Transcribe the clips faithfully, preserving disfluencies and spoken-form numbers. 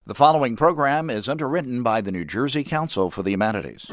The following program is underwritten by the New Jersey Council for the Humanities.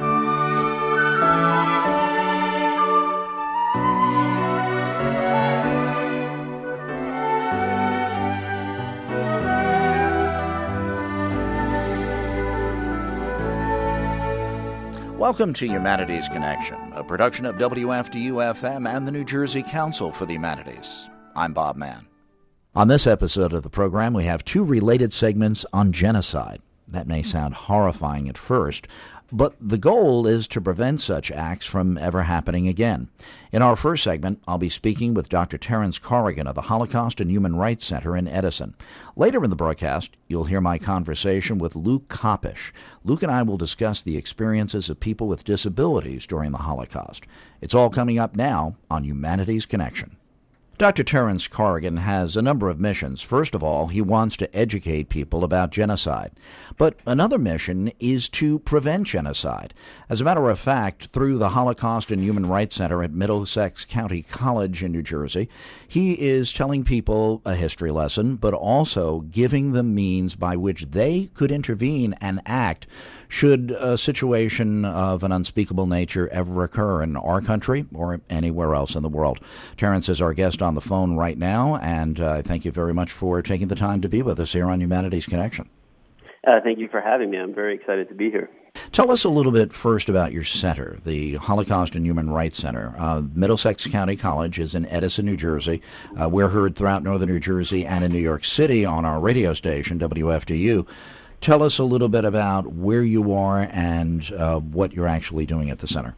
Welcome to Humanities Connection, a production of W F D U F M and the New Jersey Council for the Humanities. I'm Bob Mann. On this episode of the program, we have two related segments on genocide. That may sound horrifying at first, but the goal is to prevent such acts from ever happening again. In our first segment, I'll be speaking with Doctor Terence Corrigan of the Holocaust and Human Rights Center in Edison. Later in the broadcast, you'll hear my conversation with Luke Koppisch. Luke and I will discuss the experiences of people with disabilities during the Holocaust. It's all coming up now on Humanities Connection. Doctor Terence Corrigan has a number of missions. First of all, he wants to educate people about genocide. But another mission is to prevent genocide. As a matter of fact, through the Holocaust and Human Rights Center at Middlesex County College in New Jersey, he is telling people a history lesson, but also giving them means by which they could intervene and act should a situation of an unspeakable nature ever occur in our country or anywhere else in the world. Terence is our guest on the phone right now, and uh, thank you very much for taking the time to be with us here on Humanities Connection. Uh, thank you for having me. I'm very excited to be here. Tell us a little bit first about your center, the Holocaust and Human Rights Center. Uh, Middlesex County College is in Edison, New Jersey. Uh, we're heard throughout northern New Jersey and in New York City on our radio station, W F D U. Tell us a little bit about where you are and uh, what you're actually doing at the center.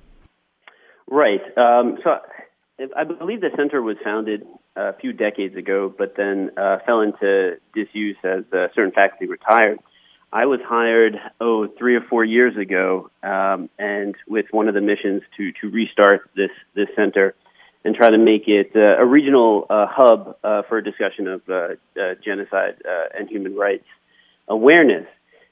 Right. Um, so I believe the center was founded a few decades ago, but then uh, fell into disuse as uh, certain faculty retired. I was hired, oh, three or four years ago, um, and with one of the missions to, to restart this, this center and try to make it uh, a regional uh, hub uh, for a discussion of uh, uh, genocide uh, and human rights awareness.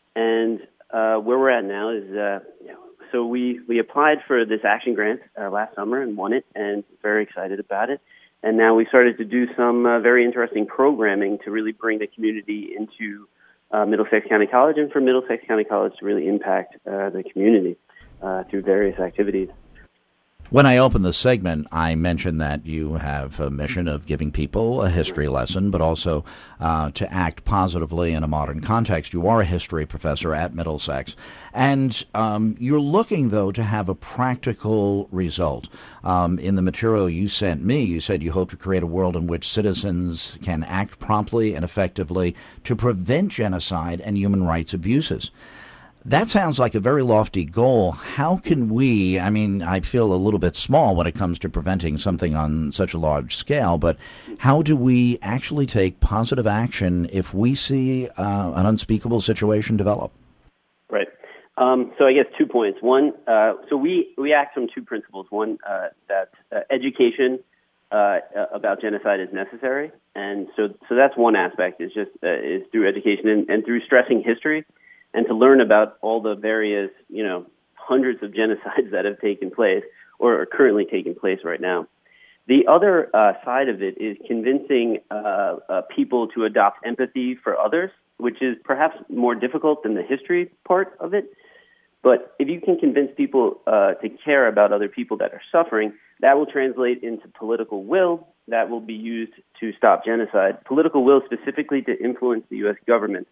And uh, where we're at now is, uh, you know, so we, we applied for this action grant uh, last summer and won it, and very excited about it. And now we started to do some uh, very interesting programming to really bring the community into uh, Middlesex County College, and for Middlesex County College to really impact uh, the community uh, through various activities. When I opened the segment, I mentioned that you have a mission of giving people a history lesson, but also uh, to act positively in a modern context. You are a history professor at Middlesex, and um, you're looking, though, to have a practical result. Um, in the material you sent me, you said you hope to create a world in which citizens can act promptly and effectively to prevent genocide and human rights abuses. That sounds like a very lofty goal. How can we, I mean, I feel a little bit small when it comes to preventing something on such a large scale, but how do we actually take positive action if we see uh, an unspeakable situation develop? Right. Um, so I guess two points. One, uh, so we, we act from two principles. One, uh, that uh, education uh, about genocide is necessary. And so so that's one aspect, is just uh, is through education and, and through stressing history, and to learn about all the various, you know, hundreds of genocides that have taken place or are currently taking place right now. The other uh, side of it is convincing uh, uh, people to adopt empathy for others, which is perhaps more difficult than the history part of it. But if you can convince people uh, to care about other people that are suffering, that will translate into political will that will be used to stop genocide. Political will specifically to influence the U S government.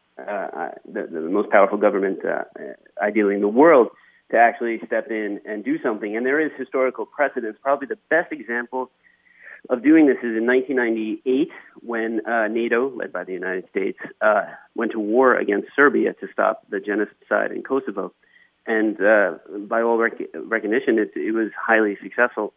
Uh, the, the most powerful government, uh, ideally in the world, to actually step in and do something. And there is historical precedence. Probably the best example of doing this is in nineteen ninety-eight, when uh, NATO, led by the United States, uh, went to war against Serbia to stop the genocide in Kosovo. And uh, by all rec- recognition, it, it was highly successful.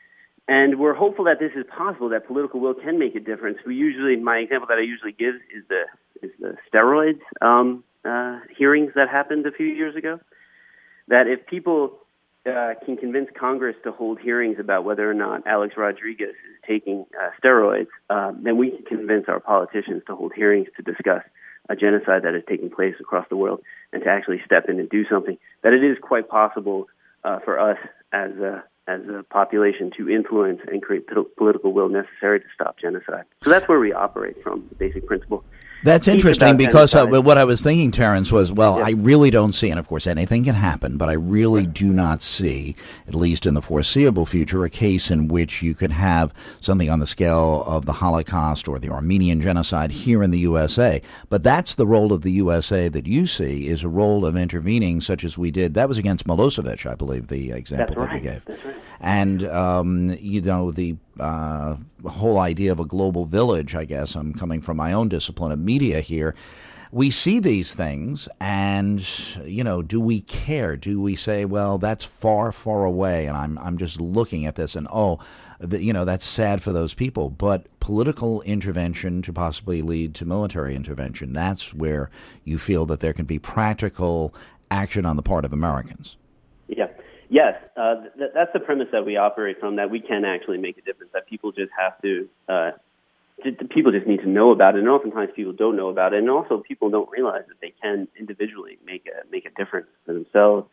And we're hopeful that this is possible, that political will can make a difference. We usually, my example that I usually give is the is the steroids um, uh, hearings that happened a few years ago. That if people uh, can convince Congress to hold hearings about whether or not Alex Rodriguez is taking uh, steroids, uh, then we can convince our politicians to hold hearings to discuss a genocide that is taking place across the world and to actually step in and do something. That it is quite possible uh, for us as a as a population to influence and create p- political will necessary to stop genocide. So that's where we operate from, the basic principle. That's interesting because uh, what I was thinking, Terence, was, well, yeah. I really don't see, and of course anything can happen, but I really do not see, at least in the foreseeable future, a case in which you could have something on the scale of the Holocaust or the Armenian genocide here in the U S A. But that's the role of the U S A that you see, is a role of intervening such as we did. That was against Milosevic, I believe, the example That's that right. you gave. That's right. And, um, you know, the uh, whole idea of a global village, I guess, I'm coming from my own discipline of media here. We see these things and, you know, do we care? Do we say, well, that's far, far away, and I'm I'm just looking at this and, oh, the, you know, that's sad for those people. But political intervention to possibly lead to military intervention, that's where you feel that there can be practical action on the part of Americans. Yeah. Yes, uh, th- that's the premise that we operate from, that we can actually make a difference, that people just have to, uh, just, people just need to know about it, and oftentimes people don't know about it, and also people don't realize that they can individually make a make a difference for themselves.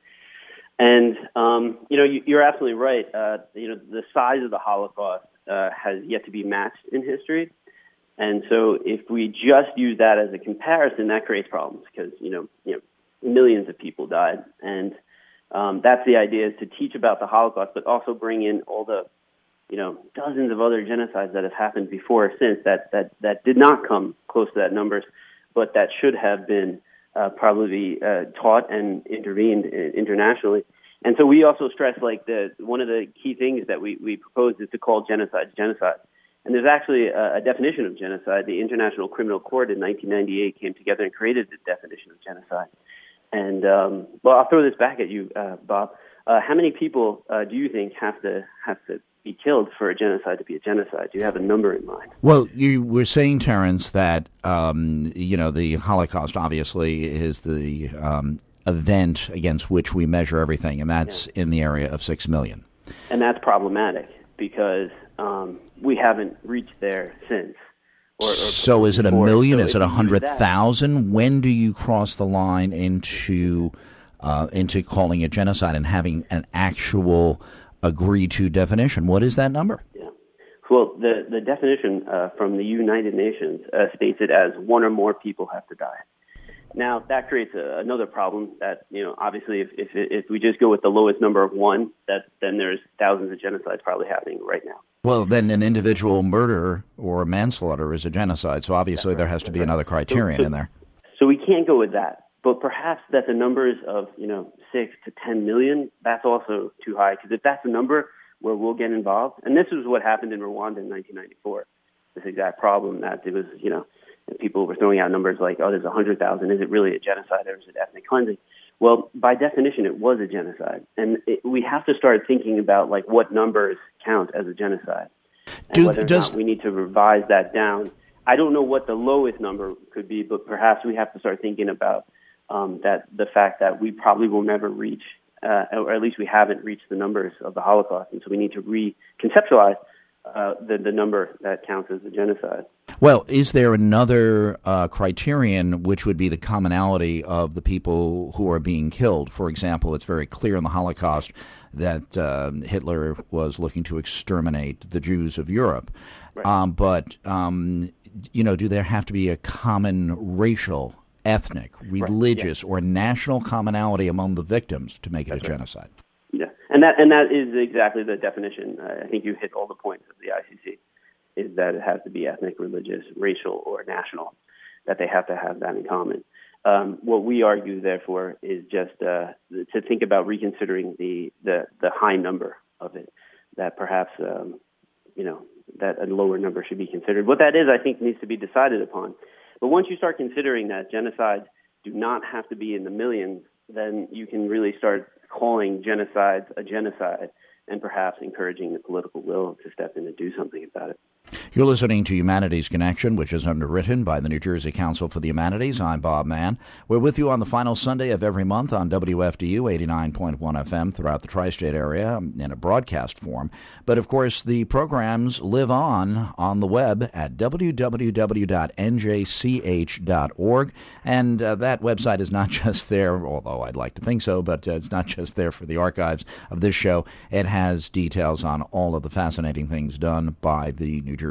And, um, you know, you, you're absolutely right. Uh, you know, the size of the Holocaust uh, has yet to be matched in history. And so if we just use that as a comparison, that creates problems because, you know, you know, millions of people died. And Um, that's the idea, is to teach about the Holocaust, but also bring in all the, you know, dozens of other genocides that have happened before or since that, that, that did not come close to that numbers, but that should have been uh, probably uh, taught and intervened internationally. And so we also stress, like, the one of the key things that we, we propose is to call genocide genocide. And there's actually a, a definition of genocide. The International Criminal Court in nineteen ninety-eight came together and created the definition of genocide. And, um, well, I'll throw this back at you, uh, Bob. Uh, how many people uh, do you think have to have to be killed for a genocide to be a genocide? Do you have a number in mind? Well, you were saying, Terence, that, um, you know, the Holocaust obviously is the um, event against which we measure everything, and that's yeah. in the area of six million. And that's problematic because um, we haven't reached there since. Or, or so is it a million? So is it a hundred thousand? When do you cross the line into uh, into calling it genocide and having an actual agreed to definition? What is that number? Yeah. Well, the the definition uh, from the United Nations uh, states it as one or more people have to die. Now that creates a, another problem. That, you know, obviously, if if if we just go with the lowest number of one, that then there's thousands of genocides probably happening right now. Well, then an individual murder or manslaughter is a genocide, so obviously there has to be another criterion so, so, in there. So we can't go with that. But perhaps that the numbers of, you know, six to ten million, that's also too high. Because if that's a number where we'll get involved, and this is what happened in Rwanda in nineteen ninety-four, this exact problem that it was, you know, people were throwing out numbers like, oh, there's one hundred thousand. Is it really a genocide or is it ethnic cleansing? Well, by definition, it was a genocide. And it, we have to start thinking about, like, what numbers count as a genocide. And Do, whether or does, not we need to revise that down. I don't know what the lowest number could be, but perhaps we have to start thinking about um, that the fact that we probably will never reach, uh, or at least we haven't reached the numbers of the Holocaust. And so we need to reconceptualize uh, the, the number that counts as a genocide. Well, is there another uh, criterion which would be the commonality of the people who are being killed? For example, it's very clear in the Holocaust that uh, Hitler was looking to exterminate the Jews of Europe. Right. Um, but, um, you know, do there have to be a common racial, ethnic, religious, right. yeah. or national commonality among the victims to make it That's a genocide? Right. Yeah, and that and that is exactly the definition. Uh, I think you hit all the points of the I C C. Is that it has to be ethnic, religious, racial, or national, that they have to have that in common. Um, what we argue, therefore, is just uh, to think about reconsidering the, the, the high number of it, that perhaps, um, you know, that a lower number should be considered. What that is, I think, needs to be decided upon. But once you start considering that genocides do not have to be in the millions, then you can really start calling genocides a genocide and perhaps encouraging the political will to step in and do something about it. You're listening to Humanities Connection, which is underwritten by the New Jersey Council for the Humanities. I'm Bob Mann. We're with you on the final Sunday of every month on W F D U eighty-nine point one F M throughout the tri-state area in a broadcast form. But, of course, the programs live on on the web at w w w dot n j c h dot org. And uh, that website is not just there, although I'd like to think so, but uh, it's not just there for the archives of this show. It has details on all of the fascinating things done by the New Jersey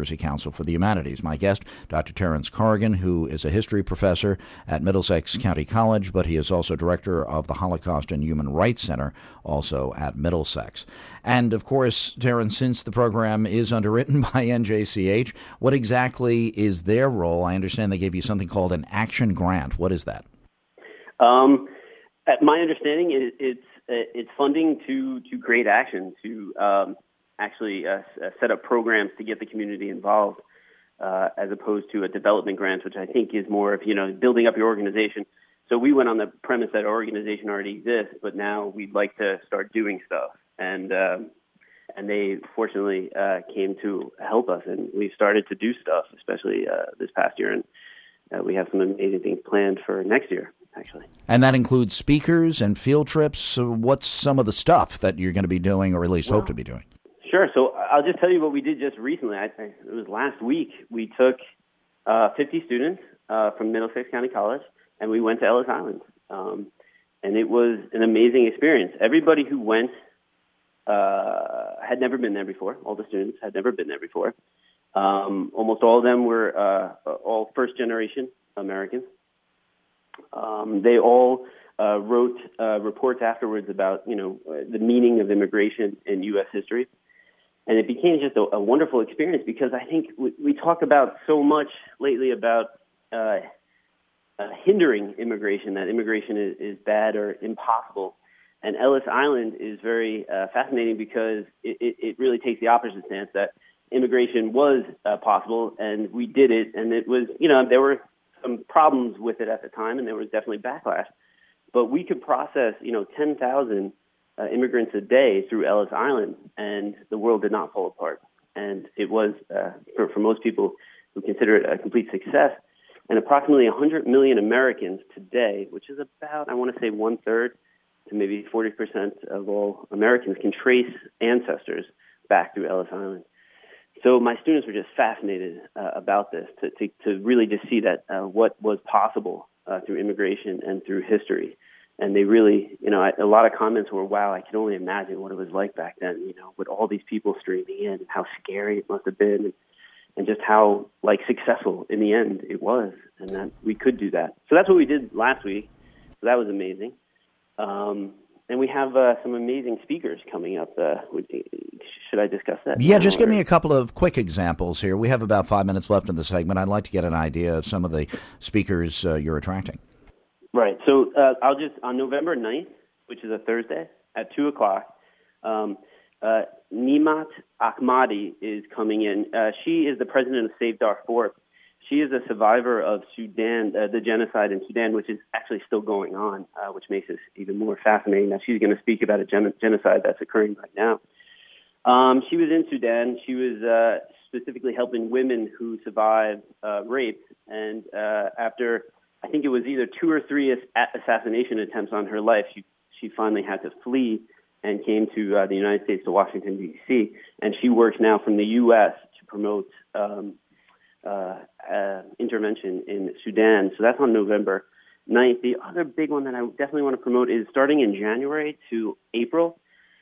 Jersey Council for the Humanities. My guest, Doctor Terence Corrigan, who is a history professor at Middlesex County College, but he is also director of the Holocaust and Human Rights Center, also at Middlesex. And, of course, Terence, since the program is underwritten by N J C H, what exactly is their role? I understand they gave you something called an action grant. What is that? Um, my understanding is it's it's funding to to create action, to um, actually uh, set up programs to get the community involved, uh, as opposed to a development grant, which I think is more of, you know, building up your organization. So we went on the premise that our organization already exists, but now we'd like to start doing stuff. And uh, and they fortunately uh, came to help us, and we started to do stuff, especially uh, this past year. And uh, we have some amazing things planned for next year, actually. And that includes speakers and field trips. So what's some of the stuff that you're going to be doing, or at least well, hope to be doing? Sure. So I'll just tell you what we did just recently. I think it was last week. We took uh, fifty students uh, from Middlesex County College, and we went to Ellis Island. Um, and it was an amazing experience. Everybody who went uh, had never been there before. All the students had never been there before. Um, almost all of them were uh, all first-generation Americans. Um, they all uh, wrote uh, reports afterwards about, you know, uh, the meaning of immigration in U S history. And it became just a, a wonderful experience, because I think we, we talk about so much lately about uh, uh, hindering immigration, that immigration is, is bad or impossible. And Ellis Island is very uh, fascinating, because it, it, it really takes the opposite stance, that immigration was uh, possible, and we did it. And it was, you know, there were some problems with it at the time, and there was definitely backlash. But we could process, you know, ten thousand uh, immigrants a day through Ellis Island, and the world did not fall apart. And it was, uh, for, for most people who consider it a complete success. And approximately one hundred million Americans today, which is about, I want to say, one-third to maybe forty percent of all Americans, can trace ancestors back through Ellis Island. So my students were just fascinated uh, about this, to, to, to really just see that uh, what was possible uh, through immigration and through history. And they really, you know, I, a lot of comments were, wow, I can only imagine what it was like back then, you know, with all these people streaming in, and how scary it must have been, and, and just how, like, successful in the end it was, and that we could do that. So that's what we did last week. So that was amazing. Um, and we have uh, some amazing speakers coming up. Uh, should I discuss that? Yeah, just give me a couple of quick examples here. We have about five minutes left in the segment. I'd like to get an idea of some of the speakers uh, you're attracting. Right. So uh, I'll just, on November ninth, which is a Thursday, at two o'clock, um, uh, Nimat Ahmadi is coming in. Uh, she is the president of Save Darfur. She is a survivor of Sudan, uh, the genocide in Sudan, which is actually still going on, uh, which makes this even more fascinating. Now, she's going to speak about a gen- genocide that's occurring right now. Um, she was in Sudan. She was uh, specifically helping women who survived uh, rape. And uh, after, I think it was either two or three ass- assassination attempts on her life, she, she finally had to flee and came to uh, the United States, to Washington, D C. And she works now from the U S to promote um, uh, uh, intervention in Sudan. So that's on November ninth. The other big one that I definitely want to promote is starting in January to April.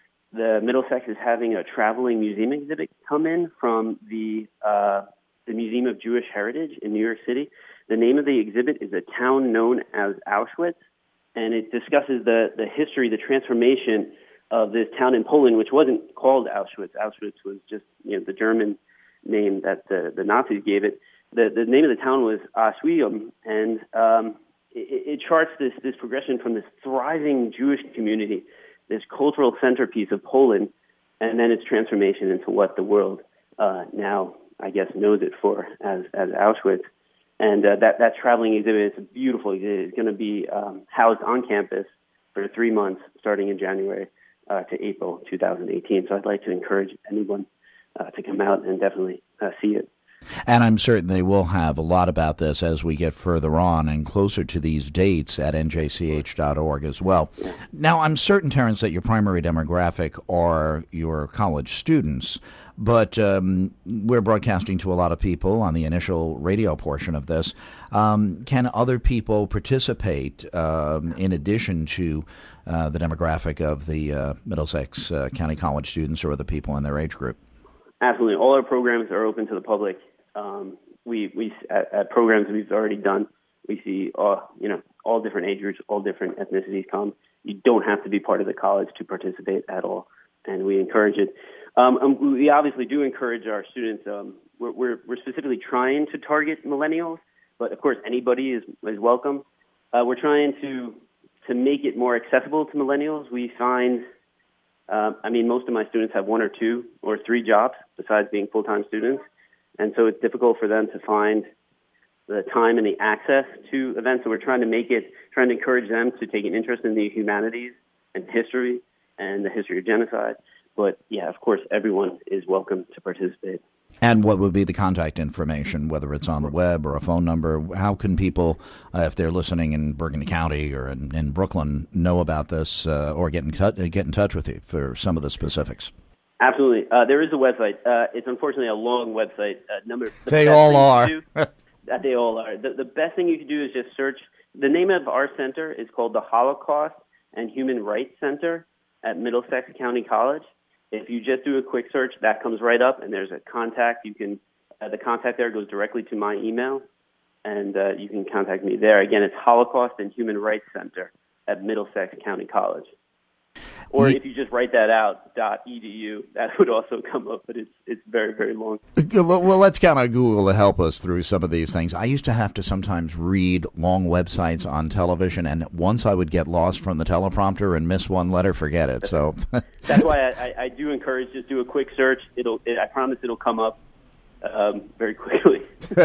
The Middlesex is having a traveling museum exhibit come in from the uh, the Museum of Jewish Heritage in New York City. The name of the exhibit is A Town Known as Auschwitz, and it discusses the, the history, the transformation of this town in Poland, which wasn't called Auschwitz. Auschwitz was just, you know, the German name that the, the Nazis gave it. The, the name of the town was Oswiecim, and um, it, it charts this, this progression from this thriving Jewish community, this cultural centerpiece of Poland, and then its transformation into what the world uh, now, I guess, knows it for as, as Auschwitz. And uh, that, that traveling exhibit, it's a beautiful exhibit. It's going to be um, housed on campus for three months, starting in January uh, to April two thousand eighteen. So I'd like to encourage anyone uh, to come out and definitely uh, see it. And I'm certain they will have a lot about this as we get further on and closer to these dates at N J C H dot org as well. Now, I'm certain, Terence, that your primary demographic are your college students, but um, we're broadcasting to a lot of people on the initial radio portion of this. Um, can other people participate um, in addition to uh, the demographic of the uh, Middlesex uh, County College students or the people in their age group? Absolutely. All our programs are open to the public. Um, we we at, at programs we've already done, we see all you know all different age groups, all different ethnicities come. You don't have to be part of the college to participate at all, and we encourage it. Um, and we obviously do encourage our students. Um, we're, we're we're specifically trying to target millennials, but of course anybody is is welcome. Uh, we're trying to to make it more accessible to millennials. We find. Uh, I mean, most of my students have one or two or three jobs besides being full-time students, and so it's difficult for them to find the time and the access to events. So we're trying to make it, trying to encourage them to take an interest in the humanities and history and the history of genocide. But yeah, of course, everyone is welcome to participate. And what would be the contact information, whether it's on the web or a phone number? How can people, uh, if they're listening in Bergen County or in, in Brooklyn, know about this uh, or get in, cut, get in touch with you for some of the specifics? Absolutely. Uh, there is a website. Uh, it's unfortunately a long website. Uh, number. The they all are. Do, they all are. The, the best thing you can do is just search. The name of our center is called the Holocaust and Human Rights Center at Middlesex County College. If you just do a quick search, that comes right up, and there's a contact. You can uh, the contact there goes directly to my email, and uh, you can contact me there. Again, it's Holocaust and Human Rights Center at Middlesex County College. Or if you just write that out, .edu, that would also come up, but it's it's very, very long. Well, let's count on Google to help us through some of these things. I used to have to sometimes read long websites on television, and once I would get lost from the teleprompter and miss one letter, forget it. So that's why I, I, I do encourage just do a quick search. It'll it, I promise it'll come up um, very quickly.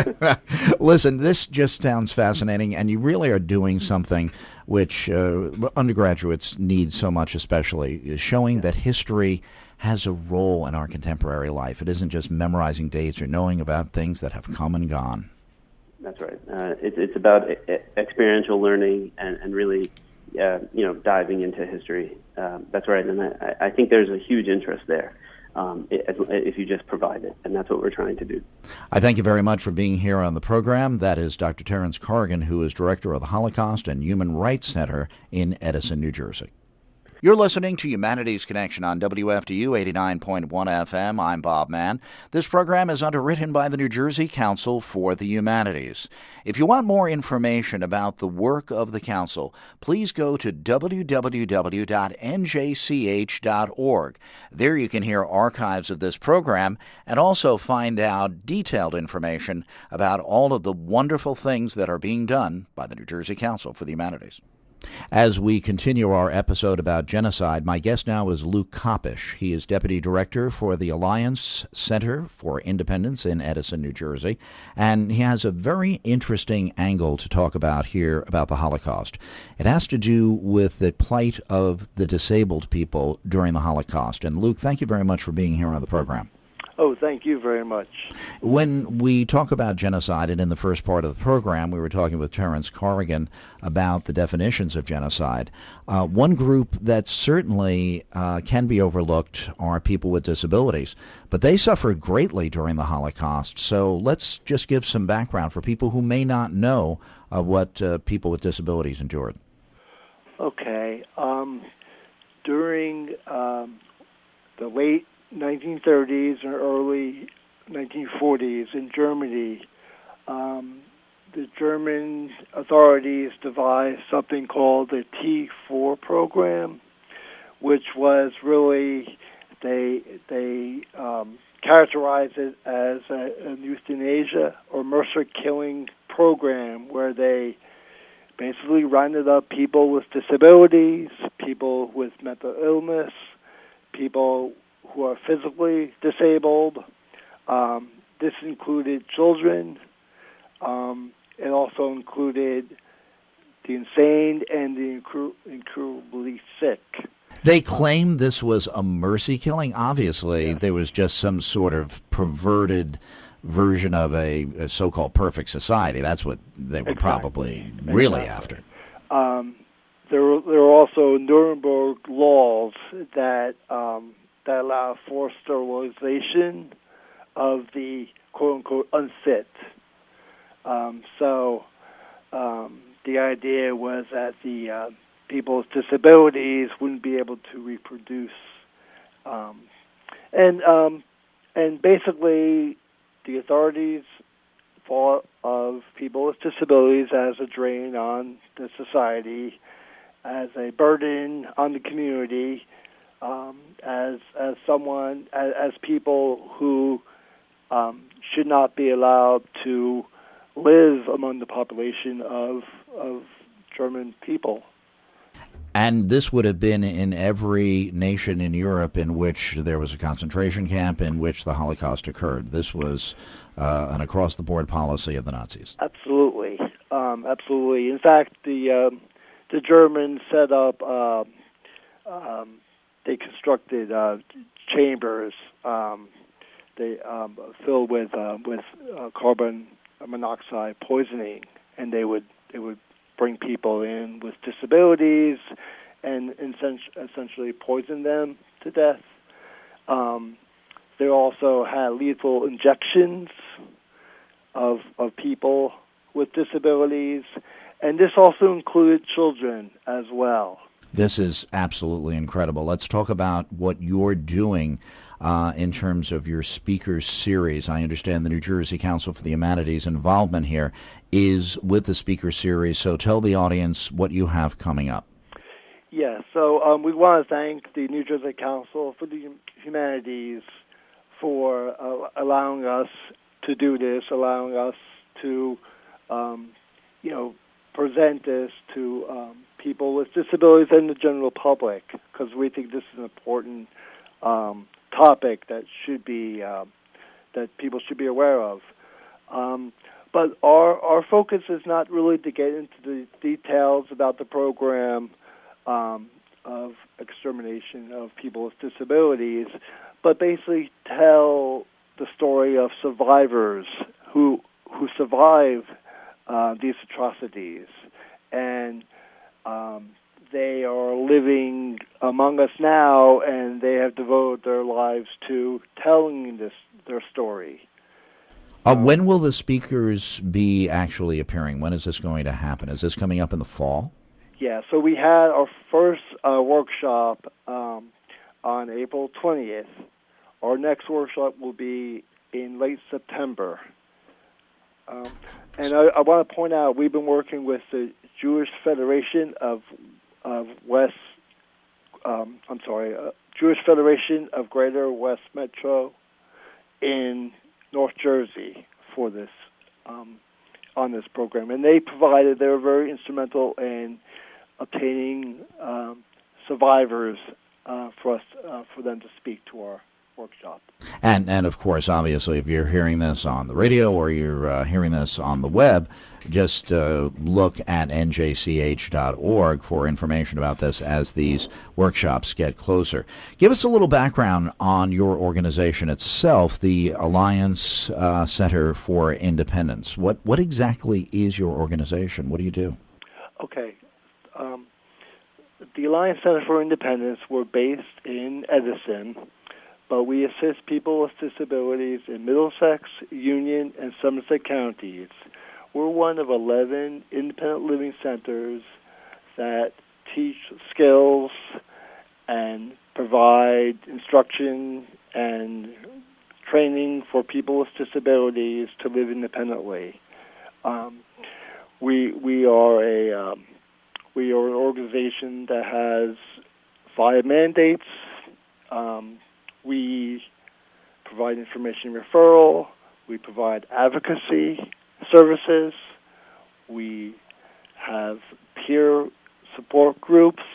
Listen, this just sounds fascinating, and you really are doing something which uh, undergraduates need so much, especially, is showing that history has a role in our contemporary life. It isn't just memorizing dates or knowing about things that have come and gone. That's right. Uh, it, it's about experiential learning and, and really, uh, you know, diving into history. Um, that's right, and I, I think there's a huge interest there. Um, if you just provide it, and that's what we're trying to do. I thank you very much for being here on the program. That is Doctor Terrence Corrigan, who is director of the Holocaust and Human Rights Center in Edison, New Jersey. You're listening to Humanities Connection on W F D U eighty-nine point one F M. I'm Bob Mann. This program is underwritten by the New Jersey Council for the Humanities. If you want more information about the work of the Council, please go to w w w dot n j c h dot org. There you can hear archives of this program and also find out detailed information about all of the wonderful things that are being done by the New Jersey Council for the Humanities. As we continue our episode about genocide, my guest now is Luke Koppisch. He is Deputy Director for the Alliance Center for Independence in Edison, New Jersey, and he has a very interesting angle to talk about here about the Holocaust. It has to do with the plight of the disabled people during the Holocaust. And Luke, thank you very much for being here on the program. Oh, thank you very much. When we talk about genocide, and in the first part of the program, we were talking with Terrence Corrigan about the definitions of genocide. Uh, one group that certainly uh, can be overlooked are people with disabilities, but they suffered greatly during the Holocaust. So let's just give some background for people who may not know uh, what uh, people with disabilities endured. Okay. Um, during um, the late nineteen thirties and early nineteen forties in Germany, um, the German authorities devised something called the T four program, which was really, they they um, characterized it as a, an euthanasia or Mercer killing program where they basically rounded up people with disabilities, people with mental illness, people who are physically disabled. Um, this included children. Um, it also included the insane and the incur- incurably sick. They claim this was a mercy killing. Obviously, yeah. There was just some sort of perverted version of a, a so-called perfect society. That's what they were exactly. probably really exactly. after. Um, there, were, there were also Nuremberg laws that um, that allow forced sterilization of the quote-unquote unfit. Um, so um, the idea was that the uh, people with disabilities wouldn't be able to reproduce. Um, and um, and basically, the authorities thought of people with disabilities as a drain on the society, as a burden on the community, um, as as someone as, as people who um, should not be allowed to live among the population of of German people. And this would have been in every nation in Europe in which there was a concentration camp in which the Holocaust occurred. This was uh, an across-the-board policy of the Nazis. Absolutely, um, absolutely. In fact, the um, the Germans set up. Uh, um, they constructed uh, chambers. Um, they um, filled with uh, with uh, carbon monoxide poisoning, and they would they would bring people in with disabilities and essentially poison them to death. Um, they also had lethal injections of of people with disabilities, and this also included children as well. This is absolutely incredible. Let's talk about what you're doing uh, in terms of your speaker series. I understand the New Jersey Council for the Humanities involvement here is with the speaker series, so tell the audience what you have coming up. Yeah, so um, we want to thank the New Jersey Council for the Humanities for uh, allowing us to do this, allowing us to, um, you know, present this to um, people with disabilities and the general public, because we think this is an important um, topic that should be um, that people should be aware of. Um, but our our focus is not really to get into the details about the program um, of extermination of people with disabilities, but basically tell the story of survivors who who survive uh, these atrocities, and um, they are living among us now, and they have devoted their lives to telling this their story. Uh, when will the speakers be actually appearing? When is this going to happen? Is this coming up in the fall? Yeah, so we had our first uh, workshop um, on April twentieth. Our next workshop will be in late September. Um, and I, I want to point out, we've been working with the Jewish Federation of of West, um, I'm sorry, uh, Jewish Federation of Greater West Metro in North Jersey for this, um, on this program. And they provided, they were very instrumental in obtaining um, survivors uh, for us, uh, for them to speak to our workshop. And, and of course, obviously, if you're hearing this on the radio or you're uh, hearing this on the web, just uh, look at N J C H dot org for information about this as these workshops get closer. Give us a little background on your organization itself, the Alliance uh, Center for Independence. What, what exactly is your organization? What do you do? Okay. Um, the Alliance Center for Independence, we're based in Edison, but we assist people with disabilities in Middlesex, Union, and Somerset counties. We're one of eleven independent living centers that teach skills and provide instruction and training for people with disabilities to live independently. Um, we we are a um, we are an organization that has five mandates. Um, We provide information referral. We provide advocacy services. We have peer support groups.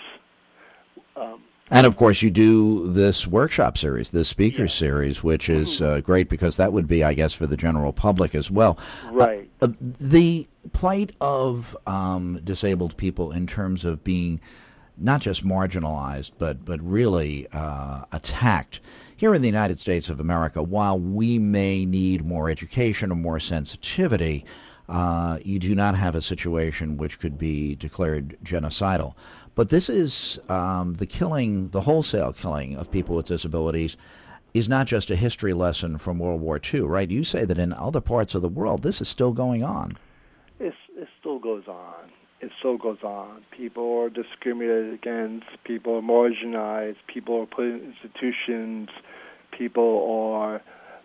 Um, and, of course, you do this workshop series, this speaker yeah. series, which is uh, great because that would be, I guess, for the general public as well. Right. Uh, uh, the plight of um, disabled people in terms of being not just marginalized, but but really uh, attacked here in the United States of America. While we may need more education or more sensitivity, uh, you do not have a situation which could be declared genocidal. But this is um, the killing, the wholesale killing of people with disabilities is not just a history lesson from World War Two, right? You say that in other parts of the world, this is still going on. It's, it still goes on. It still goes on. People are discriminated against. People are marginalized. People are put in institutions. People are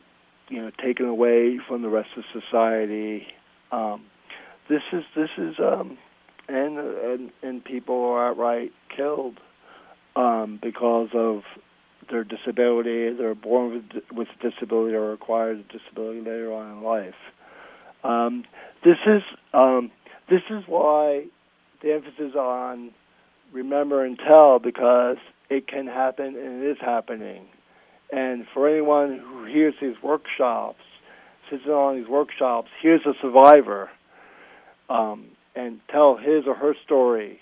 you know, taken away from the rest of society. Um, this is this is um, and, and and people are outright killed um, because of their disability. They're born with with disability or acquired a disability later on in life. Um, this is um, this is why the emphasis on remember and tell, because it can happen and it is happening. And for anyone who hears these workshops, sits on these workshops, hears a survivor, um, and tell his or her story,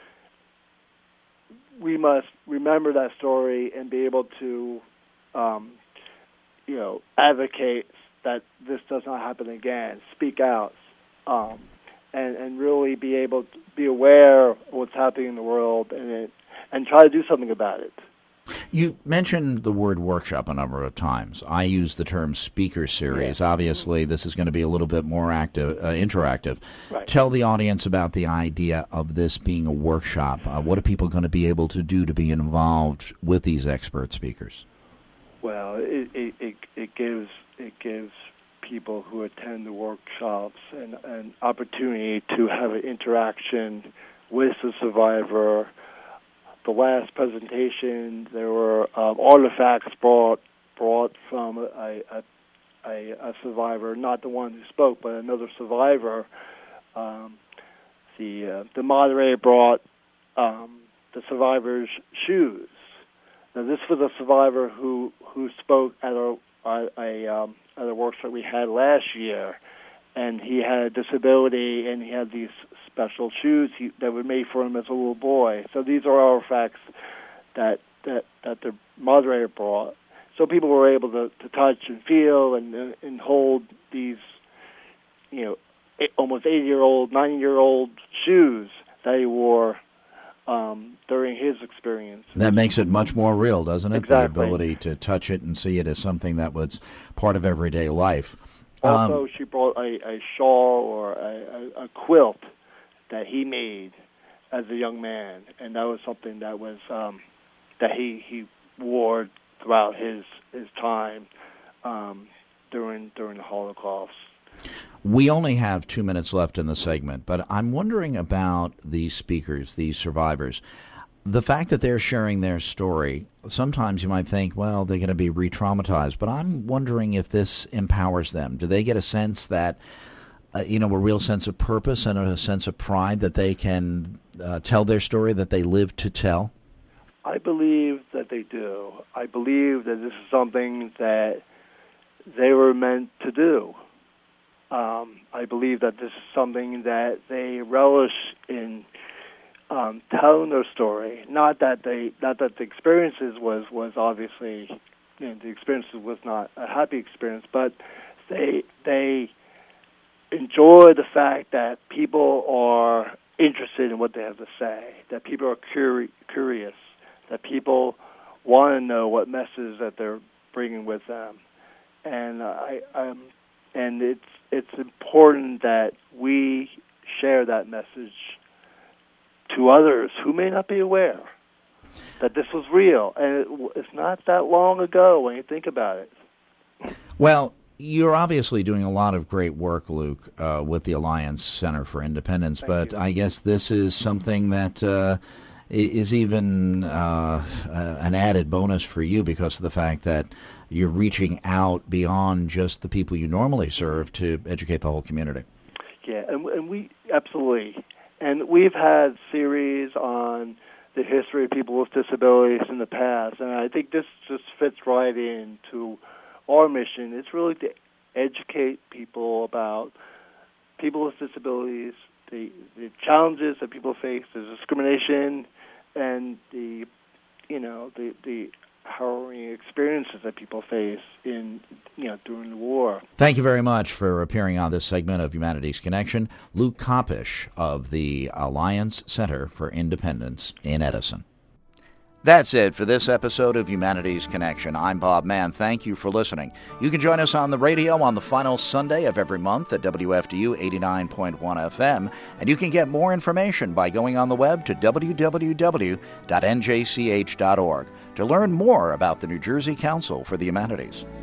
we must remember that story and be able to, um, you know, advocate that this does not happen again. Speak out, um, and and really be able to be aware of what's happening in the world, and it, and try to do something about it. You mentioned the word workshop a number of times. I use the term speaker series. Yeah. Obviously, this is going to be a little bit more active, uh, interactive. Right. Tell the audience about the idea of this being a workshop. Uh, what are people going to be able to do to be involved with these expert speakers? Well, it it, it, it gives it gives people who attend the workshops an, an opportunity to have an interaction with the survivor. The last presentation, there were um, artifacts brought brought from a, a, a, a survivor, not the one who spoke, but another survivor. Um, the uh, the moderator brought um, the survivor's shoes. Now, this was a survivor who, who spoke at a a, a, um, at a workshop we had last year, and he had a disability, and he had these special shoes he, that were made for him as a little boy. So these are artifacts that that, that the moderator brought. So people were able to, to touch and feel and and hold these, you know, eight, almost eighty-year-old, ninety-year-old shoes that he wore um, during his experience. That makes it much more real, doesn't it? Exactly. The ability to touch it and see it as something that was part of everyday life. Also, um, she brought a, a shawl or a, a, a quilt that he made as a young man, and that was something that was um, that he, he wore throughout his his time um, during during the Holocaust. We only have two minutes left in the segment, but I'm wondering about these speakers, these survivors. The fact that they're sharing their story, sometimes you might think, well, they're going to be re-traumatized, but I'm wondering if this empowers them. Do they get a sense that, uh, you know, a real sense of purpose and a sense of pride that they can uh, tell their story, that they live to tell? I believe that they do. I believe that this is something that they were meant to do. Um, I believe that this is something that they relish in um, telling their story. Not that they, not that the experiences was was obviously, you know, the experiences was not a happy experience, but they they enjoy the fact that people are interested in what they have to say, that people are curi- curious, that people want to know what message that they're bringing with them, and I, um, and it's it's important that we share that message to others who may not be aware that this was real, and it, it's not that long ago when you think about it. Well, you're obviously doing a lot of great work, Luke, uh, with the Alliance Center for Independence, Thank but you. I guess this is something that uh, is even uh, uh, an added bonus for you because of the fact that you're reaching out beyond just the people you normally serve to educate the whole community. Yeah, and, and we absolutely, and we've had series on the history of people with disabilities in the past, and I think this just fits right into our mission. It's really to educate people about people with disabilities, the the challenges that people face, the discrimination, and the you know the the harrowing experiences that people face in you know during the war. Thank you very much for appearing on this segment of Humanities Connection, Luke Koppisch of the Alliance Center for Independence in Edison. That's it for this episode of Humanities Connection. I'm Bob Mann. Thank you for listening. You can join us on the radio on the final Sunday of every month at W F D U eighty-nine point one F M, and you can get more information by going on the web to w w w dot n j c h dot org to learn more about the New Jersey Council for the Humanities.